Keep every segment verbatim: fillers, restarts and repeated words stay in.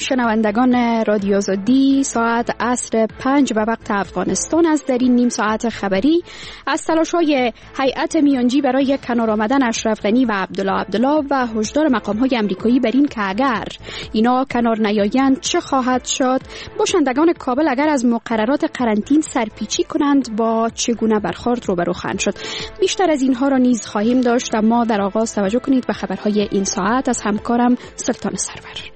شنوندگان رادیو آزادی، ساعت عصر پنج به وقت افغانستان است. در این نیم ساعت خبری از تلاش‌های هیئت میانجی برای کنار آمدن اشرف غنی و عبدالله عبدالله و هشدار مقام‌های آمریکایی بر این که اگر اینا کنار نیایند چه خواهد شد، باشندگان کابل اگر از مقررات قرنطین سرپیچی کنند با چگونه برخورد روبرو خواهند شد. بیشتر از اینها را نیز خواهیم داشت، اما در آغاز توجه کنید به خبرهای این ساعت از همکارم سلطان سرور.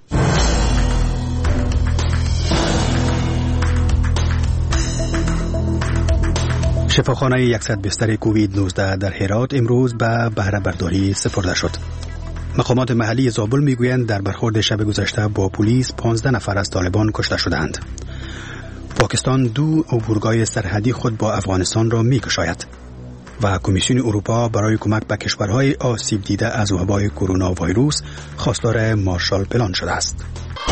شفاخانه صد بستر کووید نوزده در هرات امروز به بهره برداری سپرده شد. مقامات محلی زابل میگویند در برخورد شب گذشته با پلیس پانزده نفر از طالبان کشته شدند. پاکستان دو عبورگاه سرحدی خود با افغانستان را می‌گشاید و کمیسیون اروپا برای کمک به کشورهای آسیب دیده از وبای کرونا ویروس خواستار مارشال پلان شده است.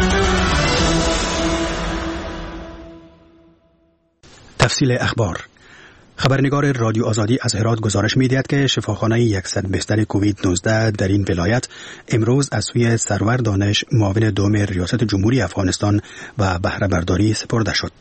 تفصیل اخبار. خبرنگار رادیو آزادی از هرات گزارش می‌دهد که شفاخانه صد بستر کووید نوزده در این ولایت امروز از سوی سرور دانش معاون دوم ریاست جمهوری افغانستان و بهره برداری سپرده شد.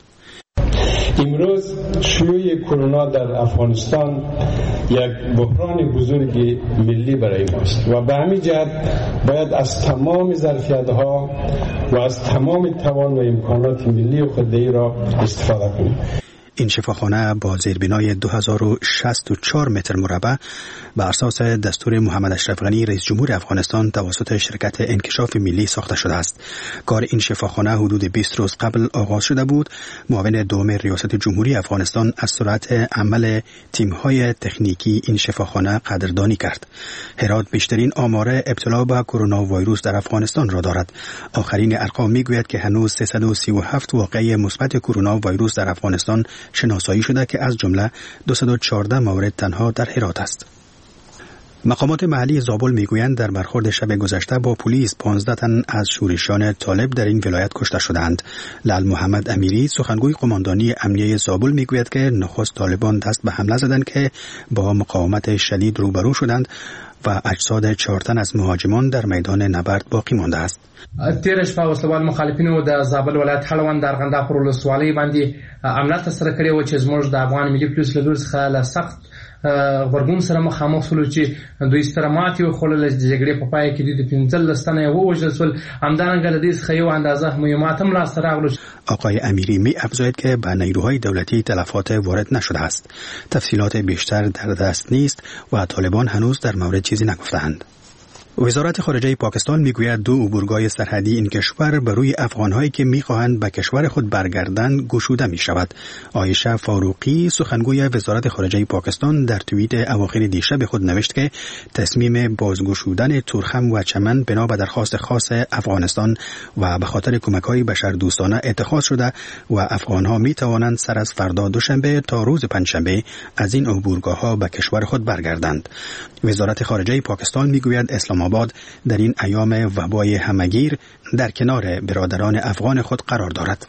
امروز شیوع کرونا در افغانستان یک بحران بزرگ ملی برای ماست و به همین جهت باید از تمام ظرفیت‌ها و از تمام توان و امکانات ملی و خودی را استفاده کنیم. این شفاخانه با زیربنای دو هزار و شصت و چهار متر مربع بر اساس دستور محمد اشرف غنی رئیس جمهور افغانستان توسط شرکت انکشاف ملی ساخته شده است. کار این شفاخانه حدود بیست روز قبل آغاز شده بود. معاون دوم ریاست جمهوری افغانستان از سرعت عمل تیم‌های تکنیکی این شفاخانه قدردانی کرد. هرات بیشترین آمار ابتلا به کرونا ویروس در افغانستان را دارد. آخرین ارقام میگوید که هنوز سیصد و سی و هفت واقعه مثبت کرونا ویروس در افغانستان شناسایی شده که از جمله دویست و چهارده مورد تنها در هرات است. مقامات محلی زابل میگویند در برخورد شب گذشته با پلیس پانزده تن از شورشیان طالب در این ولایت کشته شدند. لال محمد امیری سخنگوی قماندانی امنیه زابل میگوید که نخست طالبان دست به حمله زدند که با مقاومت شدید روبرو شدند و اجساد چهار تن از مهاجمان در میدان نبرد باقی مانده است. تیر شپه وسلوال مخالفینو د زابل ولایت حلوان در غندا پر ولسوالۍ باندې عمله ترسره کړې و چې زموږ د افغان ملي پولیس له لوري څخه له سخت غبرګون سره مخامخ شول چې دوی ستره ماتې وخوړله. د جګړې په پای کې د پنځلس تنه یې ووژل شول. همدارنګه له دې څخه یو اندازه مهمات هم لاسته راغلو. آقای امیری می افزاید که به نیروهای دولتی تلفات وارد نشده است. تفصیلات بیشتر در دست نیست و طالبان هنوز در مورد چیزی نگفتند. وزارت خارجه پاکستان میگوید دو عبورگاه سرحدی این کشور بر روی افغان‌هایی که می‌خواهند به کشور خود برگردند گشوده می‌شود. عایشه فاروقی سخنگوی وزارت خارجه پاکستان در توییت اواخر دیشب خود نوشت که تصمیم بازگشودن تورخم و چمن بنا به درخواست خاص افغانستان و به خاطر کمک‌های بشردوستانه اتخاذ شده و افغان‌ها می‌توانند سر از فردا دوشنبه تا روز پنجشنبه از این عبورگاه‌ها به کشور خود برگردند. وزارت خارجه پاکستان میگوید اسلام آباد در این ایام وبای همگیر در کنار برادران افغان خود قرار دارد.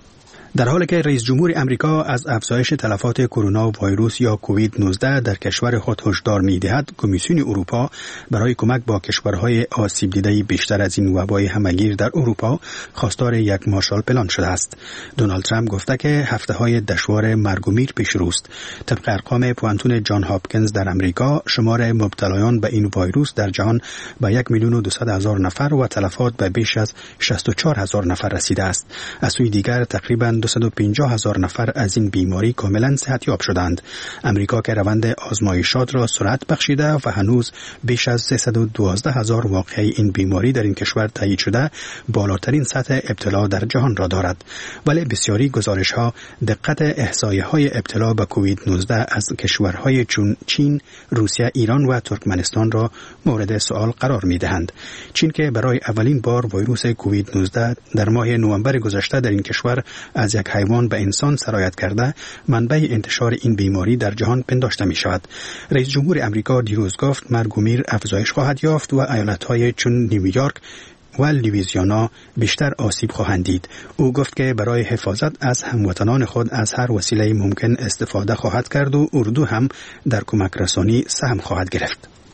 در حالی که رئیس جمهور امریکا از افزایش تلفات کرونا ویروس یا کووید نوزده در کشور خود هشدار می‌دهد، کمیسیون اروپا برای کمک با کشورهای آسیب دیده بیشتر از این وبای همگیر در اروپا خواستار یک مارشال پلان شده است. دونالد ترامپ گفته که هفته‌های دشوار مرگ و میر پیش روست. طبق ارقام پوانتون جان هاپکینز در امریکا، شمار مبتلایان به این ویروس در جهان به یک میلیون و دویست هزار نفر و تلفات به بیش از شصت و چهار هزار نفر رسیده است. از سوی دیگر تقریباً دویست و پنجاه هزار نفر از این بیماری کاملا صحتیاب شدند. امریکا که روند آزمایشات را سرعت بخشیده و هنوز بیش از سیصد و دوازده هزار واقعه این بیماری در این کشور تایید شده، بالاترین سطح ابتلا در جهان را دارد. ولی بسیاری گزارش‌ها دقت احصایه‌های ابتلا به کووید نوزده از کشورهای چون چین، روسیه، ایران و ترکمنستان را مورد سوال قرار می‌دهند. چین که برای اولین بار ویروس کووید نوزده در ماه نوامبر گذشته در این کشور از یک حیوان به انسان سرایت کرده، منبع انتشار این بیماری در جهان پنداشته می شود. رئیس جمهور امریکا دیروز گفت مرگ و میر افزایش خواهد یافت و ایالت‌های چون نیویورک و لویزیانا بیشتر آسیب خواهند دید. او گفت که برای حفاظت از هموطنان خود از هر وسیله ممکن استفاده خواهد کرد و اردو هم در کمک رسانی سهم خواهد گرفت.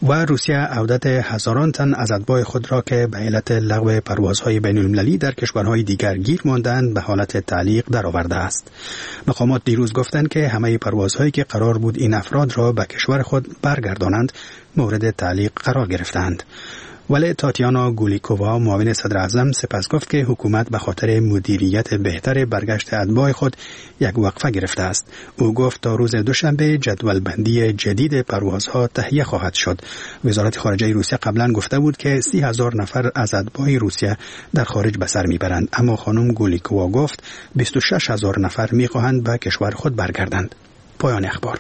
و روسیه عودت هزاران تن از اتباع خود را که به علت لغو پروازهای بین المللی در کشورهای دیگر گیر ماندند به حالت تعلیق درآورده است. مقامات دیروز گفتند که همه پروازهایی که قرار بود این افراد را به کشور خود برگردانند مورد تعلیق قرار گرفتند. ولی تاتیانا گولیکووا معاون صدر اعظم سپس گفت که حکومت به خاطر مدیریت بهتر برگشت اتباع خود یک وقفه گرفته است. او گفت تا روز دوشنبه جدول بندی جدید پروازها تهیه خواهد شد. وزارت خارجه روسیه قبلا گفته بود که سی هزار نفر از اتباع روسیه در خارج به سر میبرند، اما خانم گولیکووا گفت بیست و شش هزار نفر میخواهند به کشور خود برگردند. پایان اخبار.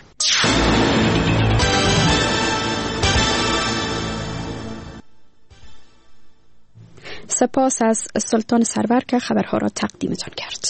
سپاس از سلطان سرور که خبرها را تقدیمتان کرد.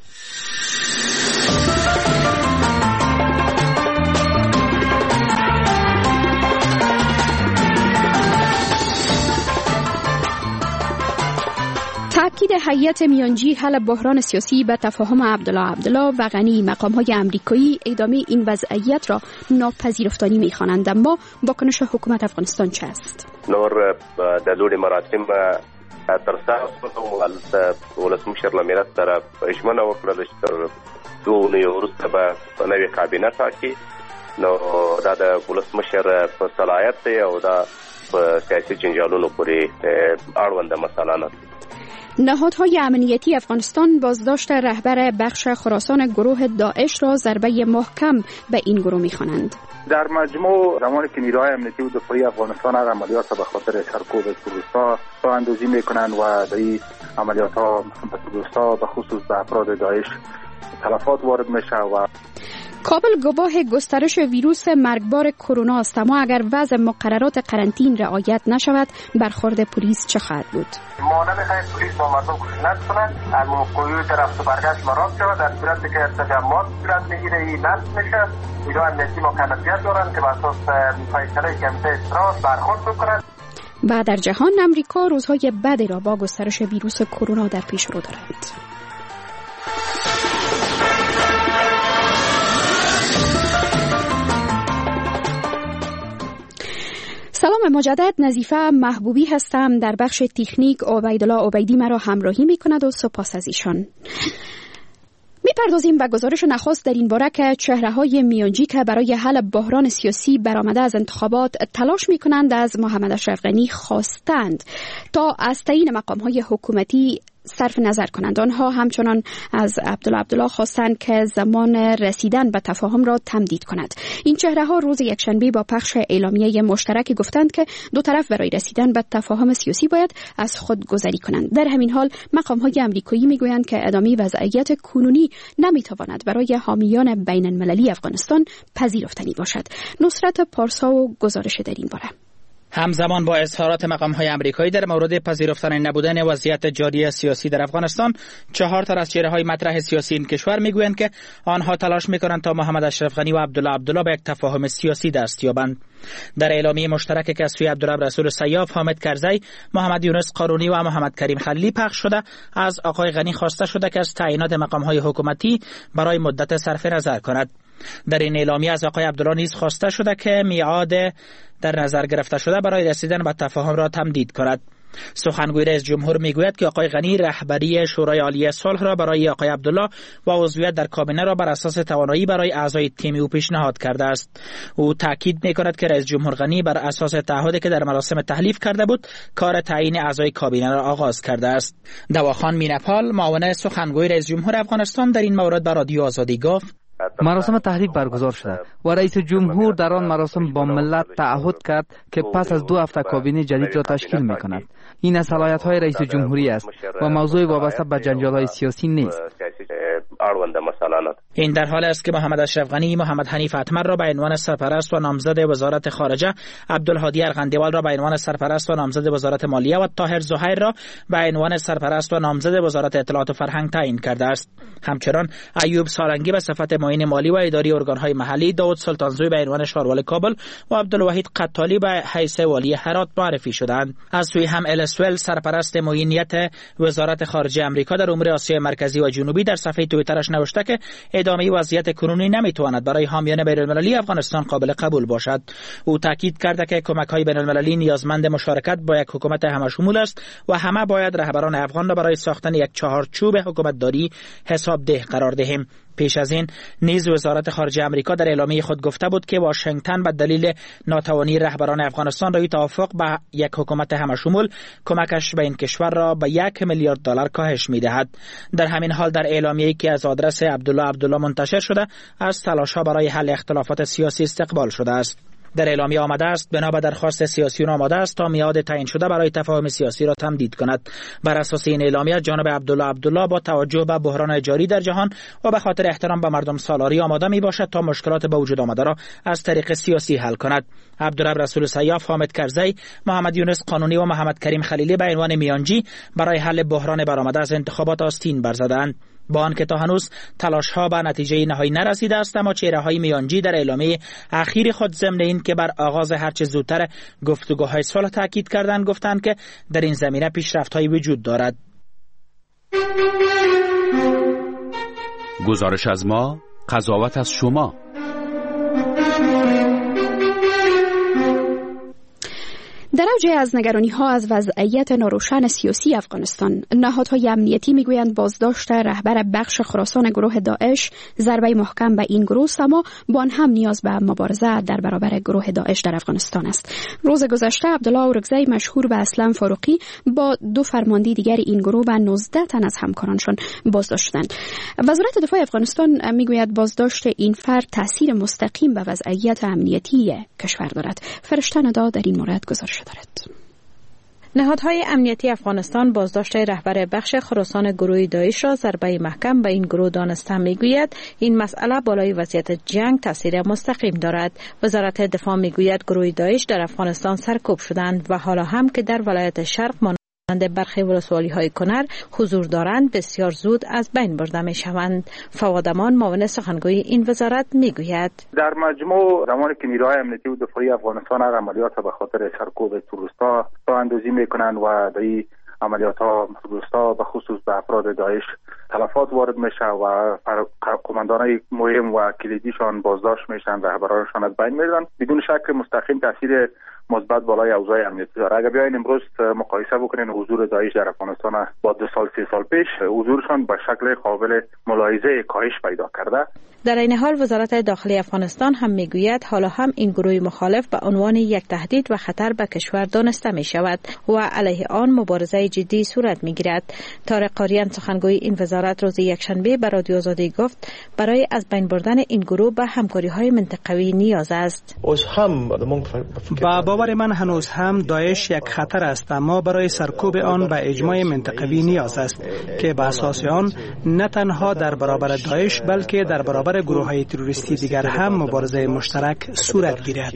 تأکید هیئت میانجی حل بحران سیاسی به تفاهم عبدالله عبدالله و غنی مقام‌های آمریکایی ادامه این وضعیت را ناپذیرفتنی می‌خوانند، اما واکنش حکومت افغانستان چه است؟ نور د لوړې مراسم ترسره شول او ولسمشر له ملت سره ژمنه وکړه چې تر دوه اونیو وروسته به نوې کابینه ټاکي. نو دا د ولسمشر په صلاحیت دی او دا په سیاسي جنجالونو پورې اړونده مسئله نه. نهادهای امنیتی افغانستان بازداشت رهبر بخش خراسان گروه داعش را ضربه محکم به این گروه می‌خوانند. در مجموع زمانی که نیروهای امنیتی و دفاعی افغانستان هر عملیات به خاطر سرکوب تروریست‌ها راه اندازی می‌کنند و در این عملیات‌ها به تروریست‌ها به خصوص به افراد داعش تلفات وارد میشه. و کابل گواه گسترش ویروس مرگبار کرونا است، اما اگر وضع مقررات قرنطین رعایت نشود برخورد پلیس چه خواهد بود؟ ما نمی‌خواهیم پلیس با مردم خشونت کنند، از موقعیت رفت و برگشت مراقب شود. در صورتی که تجمعات صورت میگیره این نصب میشه، اینا امنیتی مکلفیت دارند که بر اساس فیصله کمیته استراحت برخورد بکنند. و در جهان امریکا روزهای بدی را با گسترش ویروس کرونا در پیش رو دارد. سلام مجدد، نظیفه محبوبی هستم. در بخش تکنیک عبیدالله عبیدی مرا همراهی می کند و سپاس از ایشان. می‌پردازیم به گزارش نخست در این باره که چهره‌های میانجی که برای حل بحران سیاسی برآمده از انتخابات تلاش می‌کنند از محمد اشرف غنی خواستند تا از تعیین مقام‌های حکومتی صرف نظر کنند. آنها همچنان از عبدالله عبدالله خواستند که زمان رسیدن به تفاهم را تمدید کند. این چهره‌ها روز یکشنبه با پخش اعلامیه مشترکی گفتند که دو طرف برای رسیدن به تفاهم سیاسی باید از خود گذری کنند. در همین حال مقام‌های آمریکایی میگویند که ادامه وضعیت کنونی نمیتواند برای حامیان بین المللی افغانستان پذیرفتنی باشد. نصرت پارسا و گزارش در این باره. همزمان با اظهارات مقام‌های آمریکایی در مورد پذیرفتن نبودن وضعیت جاری سیاسی در افغانستان، چهار تا از چهره‌های مطرح سیاسی این کشور میگویند که آنها تلاش میکنند تا محمد اشرف غنی و عبدالله عبدالله به یک تفاهم سیاسی دست یابند. در اعلامیه مشترک که از سوی عبدالله رسول سیاف، حامد کرزی، محمد یونس قارونی و محمد کریم خلیلی پخش شده، از آقای غنی خواسته شده که از تعیینات مقام‌های حکومتی برای مدت صرف نظر کند. در این اعلامیه از آقای عبدالله نیز خواسته شده که میعاد در نظر گرفته شده برای رسیدن به تفاهم را تمدید کند. سخنگوی رئیس جمهور میگوید که آقای غنی رهبری شورای عالی صلح را برای آقای عبدالله و عضویت در کابینه را بر اساس توانایی برای اعضای تیم او پیشنهاد کرده است. او تاکید میکند که رئیس جمهور غنی بر اساس تعهدی که در مراسم تحلیف کرده بود کار تعیین اعضای کابینه را آغاز کرده است. دواخان مینپال، معاون سخنگوی رئیس جمهور افغانستان، در این مورد به رادیو آزادی گفت: مراسم تحریف برگزار شده و رئیس جمهور در آن مراسم با ملت تعهد کرد که پس از دو هفته کابینه جدید را تشکیل می کند. این از صلاحیت‌های رئیس جمهوری است و موضوع وابسته به جنجال‌های سیاسی نیست. این در حال است که محمد اشرف غنی محمد حنیف اتمر را به عنوان سرپرست و نامزد وزارت خارجه، عبدالهادی ارغندیوال را به عنوان سرپرست و نامزد وزارت مالیه و طاهر زهیر را به عنوان سرپرست و نامزد وزارت اطلاعات و فرهنگ تعیین کرده است. همچنان ایوب سارنگی به صفت معین مالی و اداری ارگان‌های محلی، داود سلطانزوی به عنوان شاروال کابل و عبدالوحید قطالی به حیث والی هرات معرفی شدند. از سوی هم الاسول سرپرست معینیت وزارت خارجه آمریکا در امور آسیای مرکزی و جنوبی در صفحه توییتر توییترش نوشته که ادامه وضعیت کنونی نمیتواند برای حامیان بین‌المللی افغانستان قابل قبول باشد. او تاکید کرده که کمک‌های بین‌المللی نیازمند مشارکت با یک حکومت همشمول است و همه باید رهبران افغان را برای ساختن یک چهارچوب حکومتداری حسابده قرار دهیم. پیش از این نیز وزارت خارجه آمریکا در اعلامیه خود گفته بود که واشنگتن به دلیل ناتوانی رهبران افغانستان روی توافق به یک حکومت همشمول کمکش به این کشور را به یک میلیارد دلار کاهش می‌دهد. در همین حال در اعلامیه‌ای که از آدرس عبدالله عبدالله منتشر شده از تلاش‌ها برای حل اختلافات سیاسی استقبال شده است. در اعلامیه آمده است بنا به درخواست سیاسیون آماده است تا میعاد تعیین شده برای تفاهم سیاسی را تمدید کند. بر اساس این اعلامیه جناب عبدالله عبدالله با توجه به بحران جاری در جهان و به خاطر احترام به مردم سالاری آماده می باشد تا مشکلات به وجود آمده را از طریق سیاسی حل کند. عبدالرب رسول سیاف، حامد کرزی، محمد یونس قانونی و محمد کریم خلیلی به عنوان میانجی برای حل بحران برآمده از انتخابات آستین برزدند. با آنکه تا هنوز تلاش‌ها به نتیجه نهایی نرسیده است، اما چهره‌های میانجی در اعلامیه اخیر خود ضمن این که بر آغاز هرچه زودتر گفتگوهای صلح تاکید کردند گفتند که در این زمینه پیشرفت‌هایی وجود دارد. گزارش از ما، قضاوت از شما. در اوج از نگرانی ها از وضعیت ناروشن سیاسی افغانستان، نهادهای امنیتی میگویند بازداشت رهبر بخش خراسان گروه داعش ضربه محکم به این گروه است، اما با آن هم نیاز به مبارزه در برابر گروه داعش در افغانستان است. روز گذشته عبدالله اورگزی مشهور به اسلم فاروقی با دو فرمانده دیگر این گروه و نوزده تن از همکارانشان بازداشت شدند. وزارت دفاع افغانستان میگوید بازداشت این فرد تاثیر مستقیم به وضعیت امنیتی کشور دارد. فرشته ندا در این مورد گزارش دارد. نهادهای امنیتی افغانستان بازداشت رهبر بخش خراسان گروه داعش را ضربه محکم به این گروه دانسته میگوید این مسئله بالای وضعیت جنگ تاثیر مستقیم دارد. وزارت دفاع میگوید گروه داعش در افغانستان سرکوب شدند و حالا هم که در ولایت شرق برخی ولسوالی های کنر حضور دارند بسیار زود از بین برده می شوند. فواد امان معاون سخنگوی این وزارت می گوید در مجموع زمانی که نیروهای امنیتی و دفاعی افغانستان هر عملیات به خاطر سرکوب تروریست‌ها راه اندازی می کنند و در این عملیات ها تروریست‌ها به خصوص به افراد داعش تلفات وارد میشه و قماندانای مهم و کلیدیشان بازداشت میشن، رهبرانشان از بین میرن. بدون شک مستقیم تاثیر مثبت بالای اوضاع امنیتی داره. اگر بیاین امروز مقایسه بکنین حضور داعش در افغانستان با دو سال سه سال پیش، حضورشان به شکل قابل ملاحظه کاهش پیدا کرده. در این حال وزارت داخلی افغانستان هم میگوید حالا هم این گروه مخالف به عنوان یک تهدید و خطر به کشور دانسته می شود و علیه آن مبارزه جدی صورت می گیرد. طارق قاریان سخنگوی این وزارت روز یکشنبه به رادیو آزادی گفت برای از بین بردن این گروه به همکاری های منطقوی نیاز است. با باور من هنوز هم داعش یک خطر است، اما برای سرکوب آن به اجماع منطقوی نیاز است که به اساس آن نه تنها در برابر داعش بلکه در برابر گروه های تروریستی دیگر هم مبارزه مشترک صورت گیرد.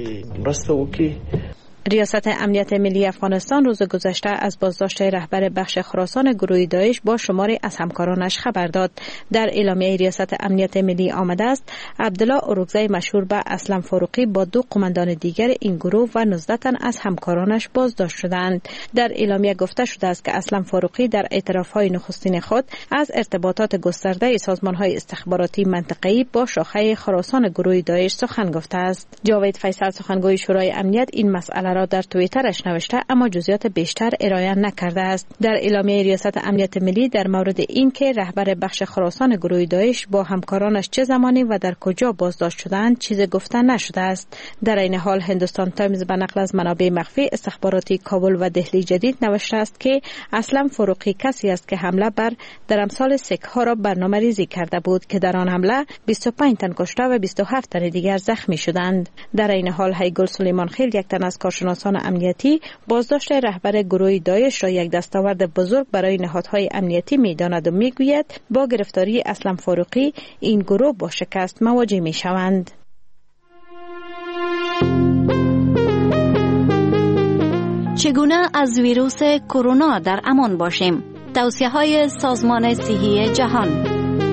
ریاست امنیت ملی افغانستان روز گذشته از بازداشت رهبر بخش خراسان گروه داعش با شماری از همکارانش خبر داد. در اعلامیه ریاست امنیت ملی آمده است عبدالله اورگزی مشهور به اسلم فاروقی با دو قماندان دیگر این گروه و نوزده تن از همکارانش بازداشت شدند. در اعلامیه گفته شده است که اسلم فاروقی در اعتراف‌های نخستین خود از ارتباطات گسترده سازمان‌های استخباراتی منطقه‌ای با شاخه خراسان گروه داعش سخن گفته است. جاوید فیصل سخنگوی شورای امنیت این مسئله را در توییترش نوشته اما جزئیات بیشتر ارائه نکرده است. در اعلامیه ریاست امنیت ملی در مورد این که رهبر بخش خراسان گروه داعش با همکارانش چه زمانی و در کجا بازداشت شدند چیزی گفته نشده است. در این حال هندوستان تایمز به نقل از منابع مخفی استخباراتی کابل و دهلی جدید نوشته است که اسلم فاروقی کسی است که حمله بر درمسال سکه ها را برنامه ریزی کرده بود که در آن حمله بیست و پنج تن کشته و بیست و هفت تن دیگر زخمی شدند. در این حال هیگل سلیمان خیل یک تن از کارشناسان امنیتی بازداشت رهبر گروه داعش را یک دستاورد بزرگ برای نهادهای امنیتی می‌داند و می‌گوید با گرفتاری اسلم فاروقی این گروه با شکست مواجه می‌شوند. چگونه از ویروس کرونا در امان باشیم؟ توصیه‌های سازمان صحی جهان.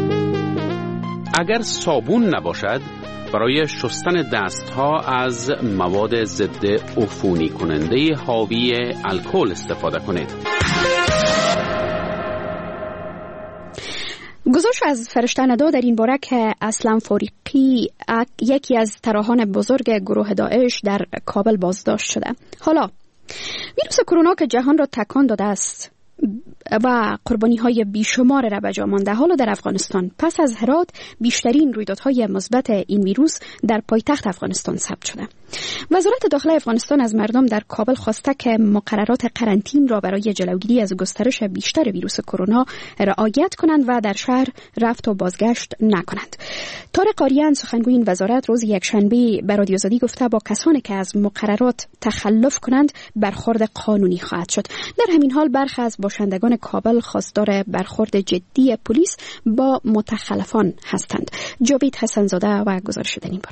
اگر صابون نباشد برای شستن دستها از مواد ضد عفونی کننده حاوی الکل استفاده کنید. گزارش از فرشته ندا در این باره که اسلام فاریقی یکی از طراحان بزرگ گروه داعش در کابل بازداشت شده. حالا ویروس کرونا که جهان را تکان داده است و قربانی های بیشمار را به جا مانده، حالا در افغانستان پس از هرات بیشترین رویدادهای مثبت این ویروس در پایتخت افغانستان ثبت شده. وزارت داخله افغانستان از مردم در کابل خواسته که مقررات قرنطین را برای جلوگیری از گسترش بیشتر ویروس کرونا رعایت کنند و در شهر رفت و بازگشت نکنند. طارق قاریان سخنگوی این وزارت روز یکشنبه به رادیو آزادی گفته با کسانی که از مقررات تخلف کنند برخورد قانونی خواهد شد. در همین حال برخی از باشندگان کابل خواستار برخورد جدی پلیس با متخلفان هستند. جاوید حسن زاده و گزارش در این باره.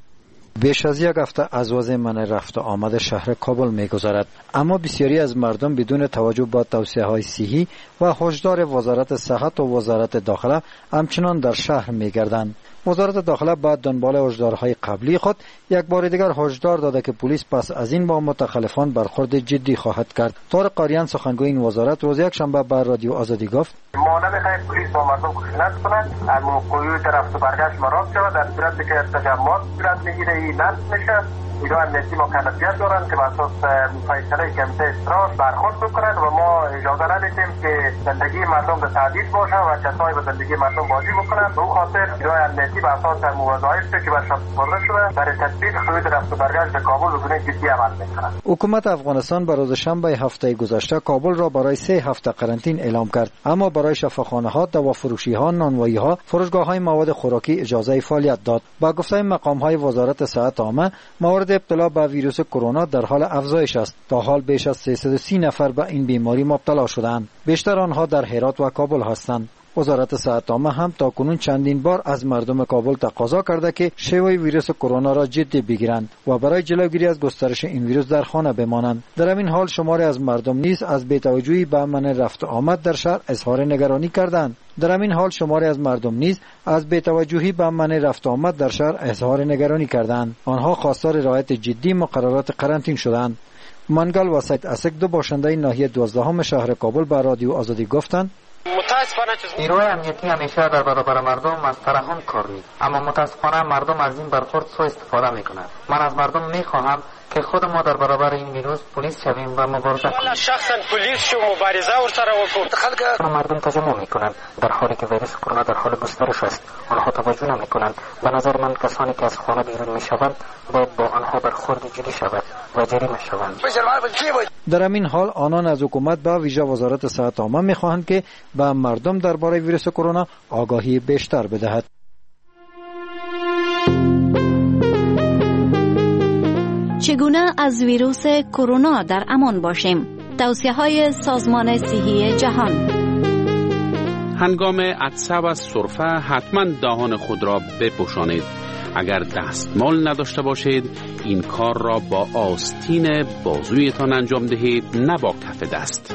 بیش از یک هفته از وضع منع رفت و آمد شهر کابل می‌گذرد، اما بسیاری از مردم بدون توجه به توصیه‌های صحی و هشدار وزارت صحت و وزارت داخله همچنان در شهر می‌گردند. وزارت داخله بعد دنبال هشدارهای قبلی خود یک بار دیگر هشدار داده که پلیس پس از این با متخلفان برخورد جدی خواهد کرد. طارق قاریان سخنگوی این وزارت روز یک شنبه بر رادیو آزادی گفت: ما نمی‌خواهیم پلیس با مردم خشونت کنند، اما قیود رفت و برگشت مراعات شود. در صورتی که تجمعات صورت میگیره این نصب میشه، اینا امنیتی مکلفیت دارند که بر اساس فیصله کمیته استراحت برخورد بکنند و ما اجازه ندیم که زندگی مردم به تهدید باشه و کسایی به زندگی مردم بازی بکنند. به خاطر اینا امنیتی بر اساس وظایفی که بر شخص سپرده شده برای تطبیق قیود رفت و برگشت به کابل به گونه جدی عمل می‌کند. حکومت افغانستان بر روز شنبه هفته گذشته کابل را برای سه هفته قرنطین اعلام کرد، اما برای شفاخانه‌ها، دوافروشی‌ها، نانوایی‌ها، فروشگاه‌های مواد خوراکی اجازه فعالیت داد. با گفته مقام‌های وزارت صحت عامه، موارد ابتلا به ویروس کرونا در حال افزایش است. تا حال بیش از سیصد و سی نفر به این بیماری مبتلا شدند. بیشتر آنها در هرات و کابل هستند. وزارت صحت عامه هم تاکنون چندین بار از مردم کابل تقاضا کرده که شیوه ویروس کرونا را جدی بگیرند و برای جلوگیری از گسترش این ویروس در خانه بمانند. در همین حال شماری از مردم نیز از بی‌توجهی به منع رفت و آمد در شهر اظهار نگرانی کردند. در همین حال شماری از مردم نیز از بی‌توجهی به منع رفت و آمد در شهر اظهار نگرانی کردند. آنها خواستار رعایت جدی مقررات قرنطین شدند. منگل و سید اسک، دو باشنده ناحیه دوازدهم شهر کابل، به رادیو آزادی گفتند: نیروی امنیتی همیشه در برابر مردم از ترحم کار می، اما متاسفانه مردم از این برخورد سوء استفاده میکنند. من از مردم میخواهم که خود ما در برابر این ویروس پلیس شویم و مبارزه کنیم. شخصا پلیس شو مبارزه ورسره وکړو. خلک مردم تجمع میکنند در حالی که ویروس کرونا در حال گسترش است. آنها توجه نمیکنند. به نظر من کسانی که از خانه بیرون میشوند باید با آنها برخورد جدی شود و جریمه شوند. در همین حال آنان از حکومت به ویژه وزارت صحت عامه میخواهند که به مردم درباره ویروس کرونا آگاهی بیشتر بدهد. چگونه از ویروس کرونا در امان باشیم؟ توصیه‌های سازمان صحی جهان. هنگام عطسه و سرفه حتما دهان خود را بپوشانید. اگر دستمال نداشته باشید این کار را با آستین بازویتان انجام دهید، نه با کف دست.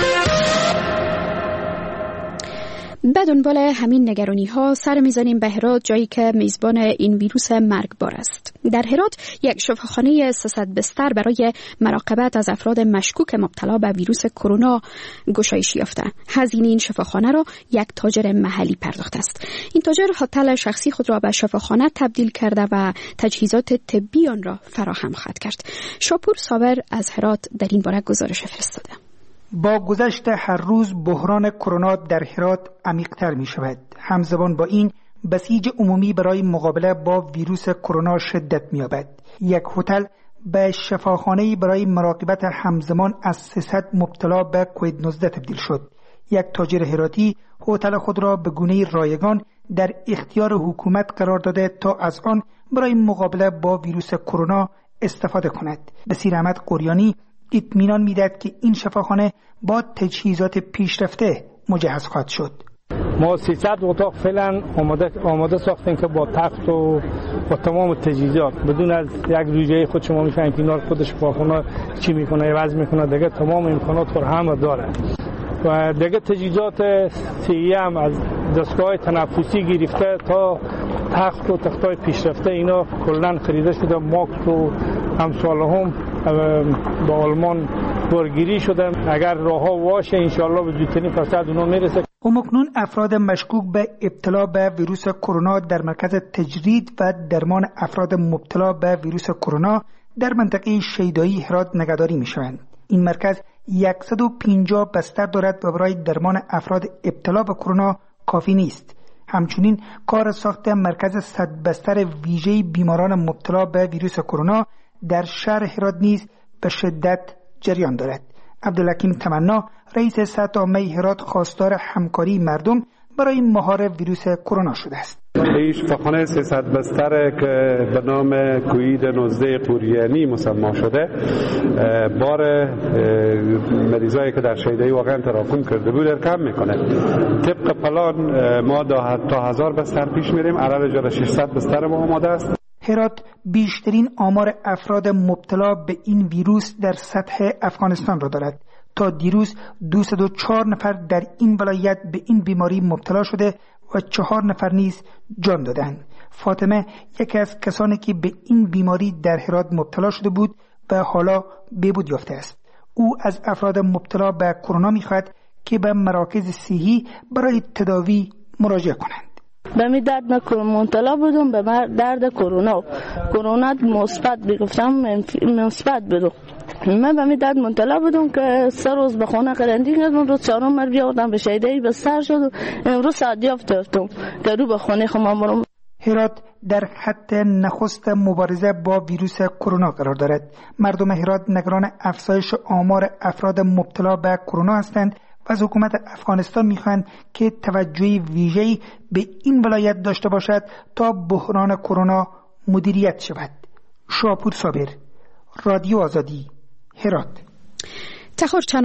به دنبال همین نگرانی ها سر میزنیم به هرات، جایی که میزبان این ویروس مرگبار است. در هرات یک شفاخانه سیصد بستر برای مراقبت از افراد مشکوک مبتلا به ویروس کرونا گشایش یافته. هزینه این شفاخانه را یک تاجر محلی پرداخته است. این تاجر هتل شخصی خود را به شفاخانه تبدیل کرده و تجهیزات طبی آن را فراهم خواهد کرد. شاپور صابر از هرات در این باره گزارش فرستاده. با گذشت هر روز بحران کرونا در هرات عمیق‌تر می شود. همزمان با این بسیج عمومی برای مقابله با ویروس کرونا شدت می یابد. یک هتل به شفاخانه‌ای برای مراقبت همزمان از سیصد مبتلا به کووید نوزده تبدیل شد. یک تاجر هراتی هتل خود را به گونه رایگان در اختیار حکومت قرار داده تا از آن برای مقابله با ویروس کرونا استفاده کند. بصیر احمد قریانی اطمینان میدهد که این شفاخانه با تجهیزات پیشرفته مجهز خواهد شد. ما سیصد اتاق فعلا آماده آماده ساختیم که با تخت و با تمام تجهیزات، بدون از یک رویه خود شما میفهمید که اینا خود شفاخانه چی میکنه، عوض میکنه، دیگه تمام امکانات رو هم داره و دیگه تجهیزات صحی هم از دستگاه تنفسی گرفته تا تخت و تختای پیشرفته اینا کلا خریده شده. ماکس و همساله هم با آلمان بارگیری شده. اگر راه ها واشه انشالله به زودترین فرصت اونا میرسه. همکنون افراد مشکوک به ابتلا به ویروس کرونا در مرکز تجرید و درمان افراد مبتلا به ویروس کرونا در منطقه شیدایی هرات نگهداری می شوند. این مرکز صد و پنجاه بستر دارد و برای درمان افراد ابتلا به کرونا کافی نیست. همچنین کار ساخت مرکز صد بستر ویژه بیماران مبتلا به ویروس کرونا در شهر هرات نیز به شدت جریان دارد. عبدالحکیم تمنا رئیس صحت عامه هرات خواستار همکاری مردم برای مهار ویروس کرونا شده است. این شفاخانه سیصد بستر که به نام کوید نوزده قوریانی مسمى شده بار مریضایی که در شیدایی واقعا تراکم کرده بود کم میکنه. طبق پلان ما تا هزار بستر پیش میریم، علاوه بر ششصد بستر ما آماده است. هرات بیشترین آمار افراد مبتلا به این ویروس در سطح افغانستان را دارد. تا دیروز دویست و چهار نفر در این ولایت به این بیماری مبتلا شده و چهار نفر نیز جان دادند. فاطمه یکی از کسانی که به این بیماری در هرات مبتلا شده بود و حالا بهبود یافته است. او از افراد مبتلا به کرونا می‌خواهد که به مراکز صحی برای تداوی مراجعه کنند. به می درد مبتلا بودم به درد کرونا. کرونا مثبت بگفتم مثبت بدو. من به می درد مبتلا بودم که سه روز به خانه قرنطینه کردم، روز چهارم مر بیاوردم به شیدایی بستر شد. امروز ساعت یافت رفتم که رو به خانه خودم برم. هرات در خط نخست مبارزه با ویروس کرونا قرار دارد. مردم هرات نگران افزایش آمار افراد مبتلا به کرونا هستند و از حکومت افغانستان میخواهند که توجه ویژه‌ای به این ولایت داشته باشد تا بحران کرونا مدیریت شود. شاپور صابر، رادیو آزادی، هرات. تخار, چن...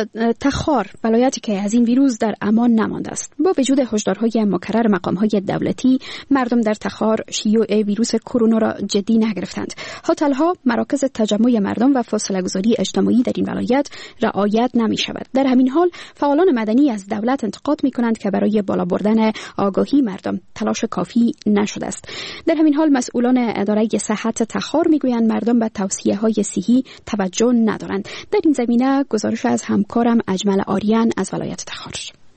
تخار ولایتی که از این ویروس در امان نمانده است. با وجود هشدارهای مکرر مقام‌های دولتی، مردم در تخار شیوع ویروس کرونا را جدی نگرفتند. هتل‌ها، مراکز تجمع مردم و فاصله گذاری اجتماعی در این ولایت رعایت نمی‌شود. در همین حال فعالان مدنی از دولت انتقاد می‌کنند که برای بالا بردن آگاهی مردم تلاش کافی نشده است. در همین حال مسئولان اداره صحت تخار می‌گویند مردم به توصیه‌های صحی توجه ندارند. در این زمینه گزارش از همکارم اجمل آریان از ولایت تخار.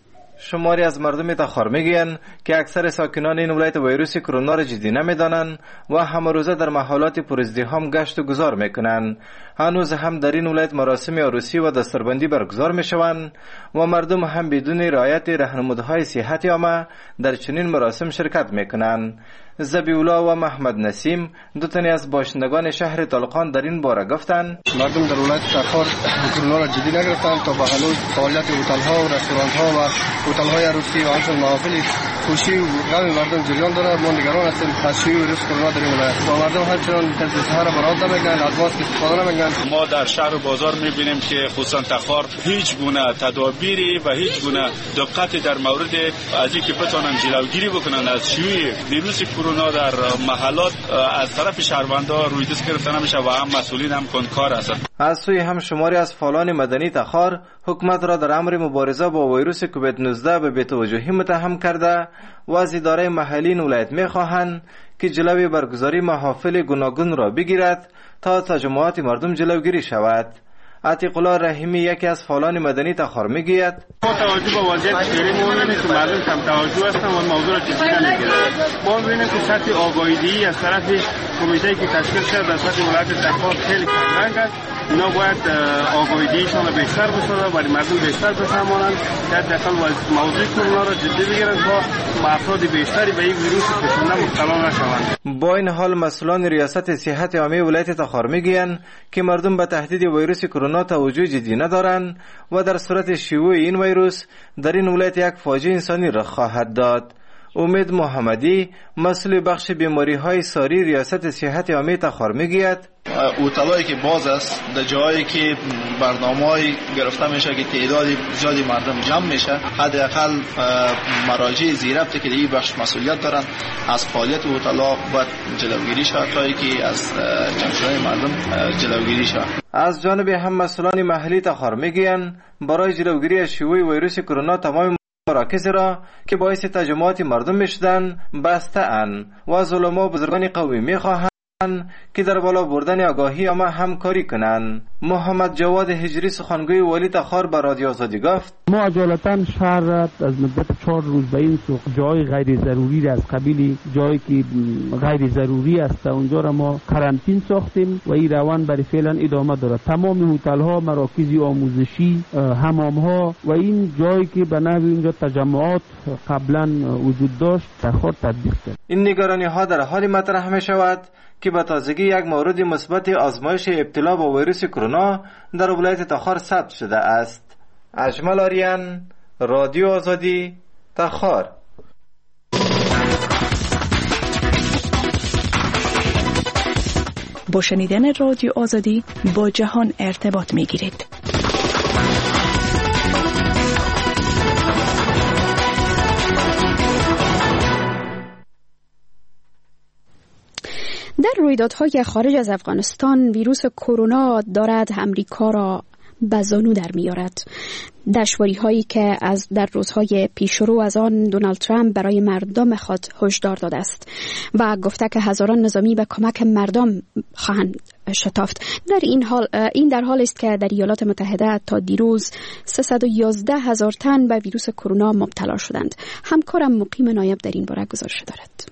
شماری از مردم تخار میگویند که اکثر ساکنان این ولایت ویروس کرونا را جدی نمیدانند و همه روزه در محلات پرازدحام گشت و گذار میکنند. هنوز هم در این ولایت مراسم عروسی و دستربندی برگزار میشوند و مردم هم بدون رعایت راهنمودهای صحت عامه در چنین مراسم شرکت میکنند. زبیولا و محمد نسیم دو تنی از باشندگان شهر طالقان در این باره گفتند مردم در ولایت تخار کرونا را جدی نگرفتند تا به هنوز فعالیت هتل‌ها و رستوران‌ها و هتل‌های عروسی و همچنین محافل خوشی و غم مردم جریان دارد. ما نگران هستیم از شیوع ویروس کرونا در این ولایت. با مردم همچنان تصدیق را برآورده نمی‌کنند، از ماسک استفاده نمی‌کنند. ما در شهر و بازار می‌بینیم که خصوصا تخار هیچ گونه تدابیری و هیچ گونه دقتی در مورد از اینکه بتوانند جلوگیری بکنند از شیوع ویروس کرونا در محلات از طرف شهروندان روی دست گرفته نمیشه و هم مسئولین هم کنکار هستند. از سوی هم شماری از فعالان مدنی تخار حکومت را در امر مبارزه با ویروس کووید نوزده به بی‌توجهی متهم کرده و از اداره محلی ولایت می‌خواهند که جلوی برگزاری محافل گوناگون را بگیرد تا تجمعات مردم جلوگیری شود. عتیق الله رحیمی یکی از فعالان مدنی تخار میگوید ما توجه به وضعیت فعلی ما می‌بینیم که مردم کم توجه هستند و موضوع را جدی نمی‌گیرند. ما می‌بینیم که سطح آگاهی از طرف کمیته که تشکیل شده در سطح ولایت تخار خیلی کمرنگ است. اینا باید آگاهیشان را بیشتر بسازند و مردم بیشتر بفهمانند که حداقل موضوع کرونا را جدی بگیرند تا افراد بیشتری به این ویروس کرونا مبتلا نشوند. با این حال مسئولان ریاست صحت عامه ولایت تخار میگویند که مردم به تهدید ویروس کرونا توجه جدی ندارند و در صورت شیوع این ویروس در این ولایت یک فاجعه انسانی رخ خواهد داد. امید محمدی مسئول بخش بیماری های ساری ریاست صحت عامه تخار میگوید هتل‌هایی که باز است در جایی که برنامه‌ای گرفته میشه که تعداد زیادی مردم جمع میشه، حداقل مراجع زیربطی که این بخش مسئولیت دارن از فعالیت هتل‌ها باید جلوگیری شود تا اینکه از جمع شدن مردم جلوگیری شود. از جانب هم مسئولان محلی تخار میگویند برای جلوگیری از شیوع ویروس کرونا تمام مراکز را که باعث تجمعات مردم میشدن بسته اند و از علما و بزرگان قومی میخواهند که در بالا بردن آگاهی ما همکاری کنند. محمد جواد هجری سخنگوی والی تخار به رادیو آزادی گفت: ما اجالتا شهر از مدت چهار روز به این سو جای غیر ضروری از قبیل جایی که غیر ضروری است اونجا را ما کرانتین ساختیم و این روان برای فعلا ادامه دارد. تمام هتل ها، مراکز آموزشی، حمام ها و این جایی که به نحو اونجا تجمعات قبلا وجود داشت تخار تطبیق کرد. این نگرانی ها در حال مطرح می شود که به تازگی یک مورد مثبت آزمایش ابتلا با ویروس کرونا در ولایت تخار ثبت شده است. اجمل آریان، رادیو آزادی، تخار. با شنیدن رادیو آزادی با جهان ارتباط می گیرید. در رویدادهای خارج از افغانستان ویروس کرونا دارد امریکا را به زانو در میارد. دشواری هایی که از در روزهای پیشرو از آن دونالد ترامپ برای مردم خود هشدار داده است و گفته که هزاران نظامی به کمک مردم خواهند شتافت. در این حال این در حال است که در ایالات متحده تا دیروز سیصد و یازده هزار تن به ویروس کرونا مبتلا شدند. همکارم مقیم نایب در این باره گزارش دارد.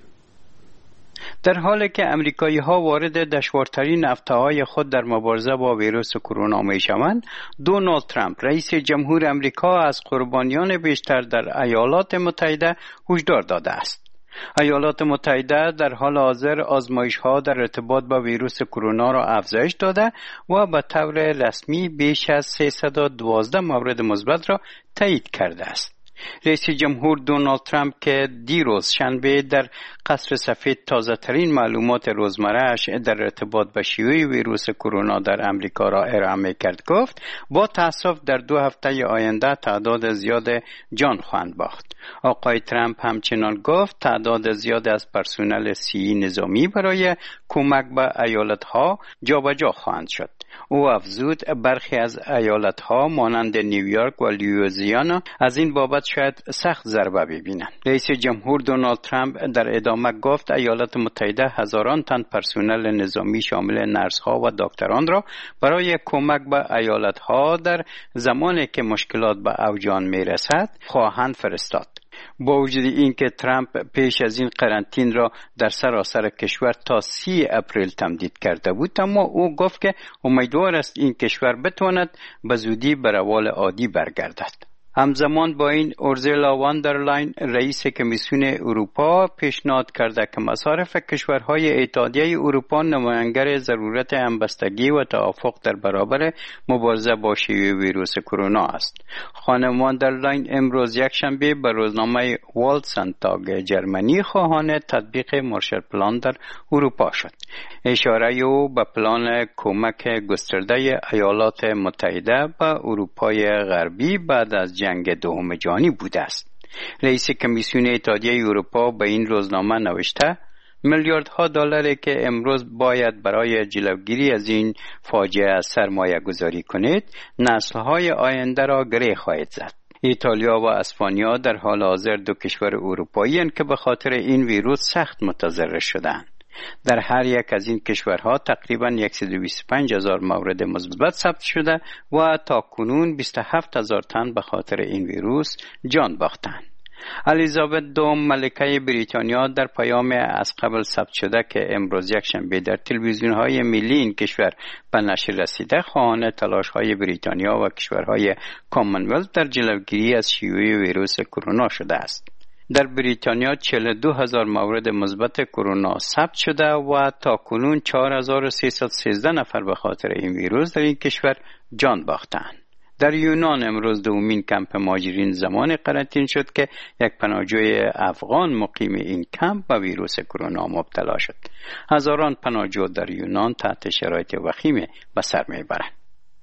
در حالی که امریکایی ها وارد دشوارترین هفته‌های خود در مبارزه با ویروس کرونا می شوند، دونالد ترامپ رئیس جمهور امریکا از قربانیان بیشتر در ایالات متحده هشدار داده است. ایالات متحده در حال حاضر آزمایش ها در ارتباط با ویروس کرونا را افزایش داده و به طور رسمی بیش از سیصد و دوازده مورد مثبت را تایید کرده است. رئیس جمهور دونالد ترامپ که دیروز شنبه در قصر سفید تازه ترین معلومات روزمره‌اش در ارتباط با شیوع ویروس کرونا در امریکا را ارائه کرد گفت با تأسف در دو هفته آینده تعداد زیاد جان خواهند باخت. آقای ترامپ همچنان گفت تعداد زیاد از پرسنل سی نظامی برای کمک به ایالت‌ها جابجا خواهند شد. او افزود برخی از ایالت‌ها مانند نیویورک و لوئیزیانا از این بابت شاید سخت ضربه ببینند. رئیس جمهور دونالد ترامپ در ادامه گفت ایالات متحده هزاران تن پرسنل نظامی شامل نرس‌ها و دکتران را برای کمک به ایالت‌ها در زمانی که مشکلات به اوجان می‌رسد خواهند فرستاد. با وجود اینکه ترامپ پیش از این قرنطینه را در سراسر کشور تا سی اپریل تمدید کرده بود، اما او گفت که امیدوار است این کشور بتواند به زودی به روال عادی برگردد. همزمان با این اورزولا واندرلاین رئیس کمیسیون اروپا پیشنهاد کرده که مصارف کشورهای اتحادیه اروپا نمایانگر ضرورت همبستگی و توافق در برابر مبارزه با شیوع ویروس کرونا است. خانم واندرلاین امروز یکشنبه به روزنامه والتسنتاگ جرمنی خواهان تطبیق مارشال پلان در اروپا شد. اشاره او به پلان کمک گسترده ایالات متحده به اروپای غربی بعد از جنگ دوم جهانی بوده است. رئیس کمیسیون اتحادیه اروپا به این روزنامه نوشته میلیاردها دلاری که امروز باید برای جلوگیری از این فاجعه سرمایه گذاری کنید نسل‌های آینده را گره خواهد زد. ایتالیا و اسپانیا در حال حاضر دو کشور اروپایی هستند که به خاطر این ویروس سخت متضرر شدند. در هر یک از این کشورها تقریباً صد و بیست و پنج هزار مورد مثبت ثبت شده و تا کنون بیست و هفت هزار تن به خاطر این ویروس جان باختند. الیزابت دوم ملکه بریتانیا در پیام از قبل ثبت شده که امروز یکشنبه در تلویزیون‌های ملی این کشور به نشر رسیده خواهان تلاش‌های بریتانیا و کشورهای کامنولت در جلوگیری از شیوع ویروس کرونا شده است. در بریتانیا چهل و دو هزار مورد مثبت کرونا ثبت شده و تا کنون چهار هزار و سیصد و سیزده نفر به خاطر این ویروس در این کشور جان باختند. در یونان امروز دومین کمپ مهاجرین زمان قرنطینه شد که یک پناهجوی افغان مقیم این کمپ به ویروس کرونا مبتلا شد. هزاران پناهجو در یونان تحت شرایط وخیم به سر میبرند.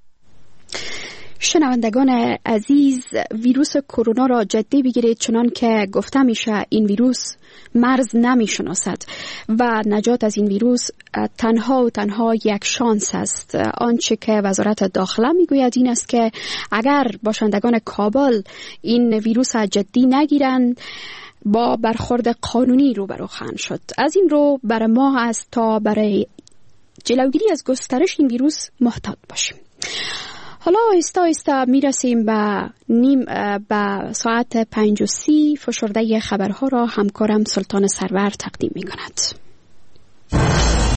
شنوندگان عزیز، ویروس کرونا را جدی بگیرید، چنان که گفته میشه این ویروس مرز نمی شناسد و نجات از این ویروس تنها و تنها یک شانس است. آنچه که وزارت داخله میگوید این است که اگر باشندگان کابل این ویروس جدی نگیرند با برخورد قانونی روبرو خواهند شد. از این رو برای ما است تا برای جلوگیری از گسترش این ویروس محتاط باشیم. حالا آهسته آهسته میرسیم به نیم به ساعت پنج و سی. فشرده خبرها را همکارم سلطان سرور تقدیم می کند.